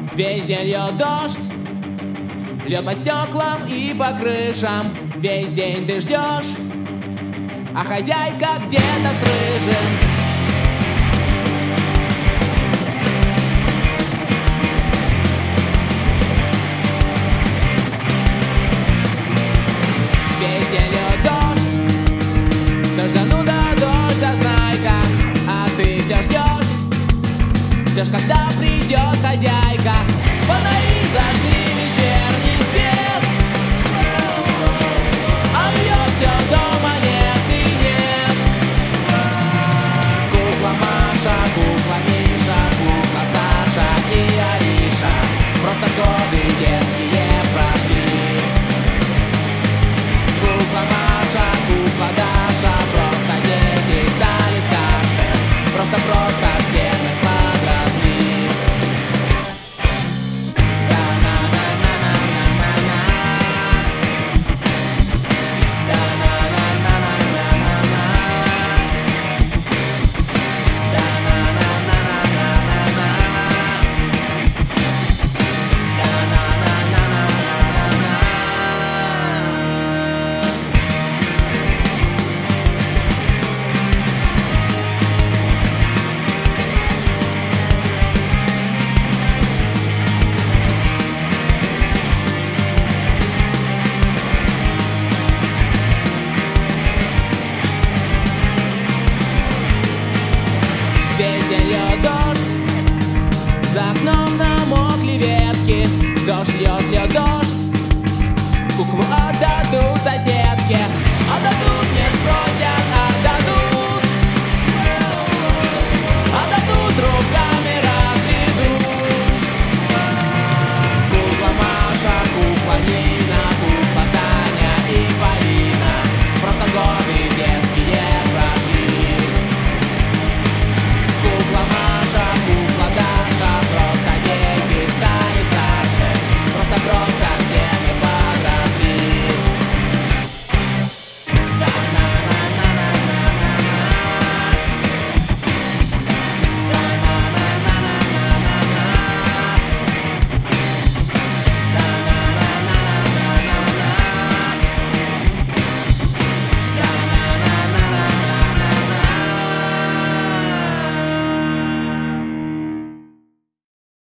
Весь день льет дождь, льет по стеклам и по крышам. Весь день ты ждешь, а хозяйка где-то с рыжим. Весь день льет дождь, дождь зануда, дождь зазнайка, а ты все ждешь, ждешь, когда придет хозяйка.